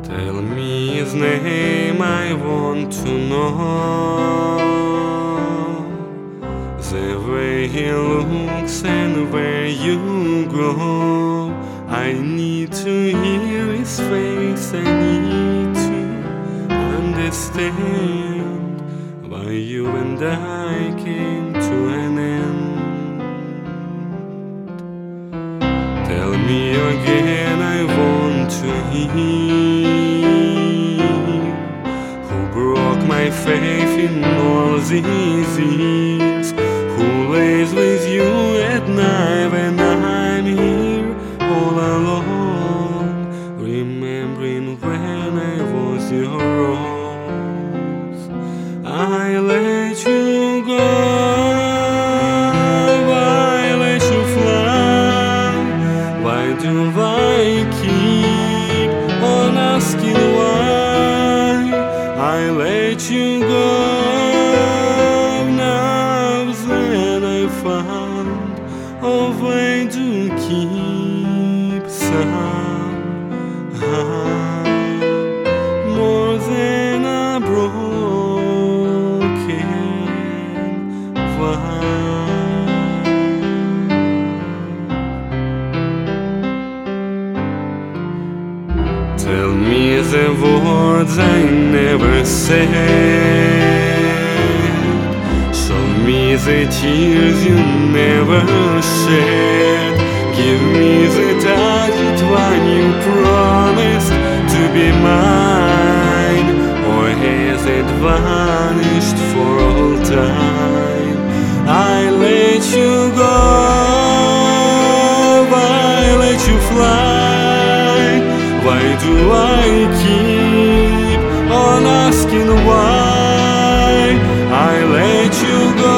Tell me his name, I want to know the way he looks and where you go. I need to hear his face, I need to understand why you and I came to an end. Tell me again, I want to hear who broke my faith in all these years, who lays with you at night when I'm here all alone, remembering when I was your rose. I let you go, I let you fly. Why do I keep on asking why? I let you go now that I found a way to keep somehow more than a broken vow. Tell me the words I never said, show me the tears you never shed. Give me the touch when you promised to be mine, or has it vanished for all time? I let you go, I let you fly. Why do I keep on asking why? I let you go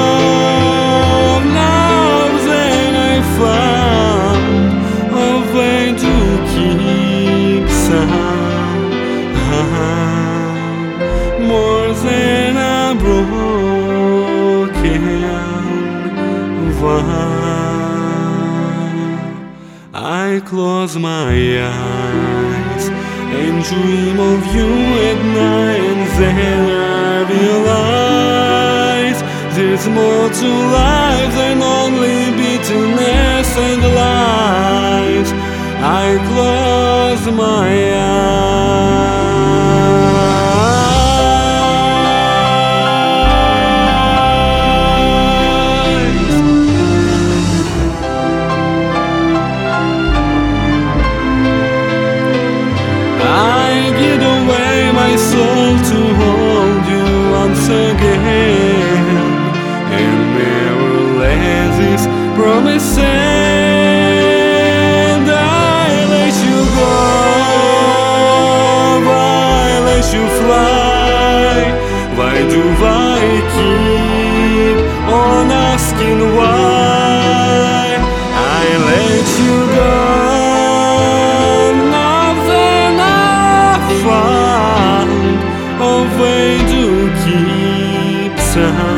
now that I found a way to keep somehow more than a broken vow. I close my eyes and dream of you at night, and then I realize there's more to life than only bitterness and lies. I close my soul to hold you once again, and never let this promise end. I let you go, I let you fly. Why do I keep on asking why? I let you go now that I found a way to keep sound.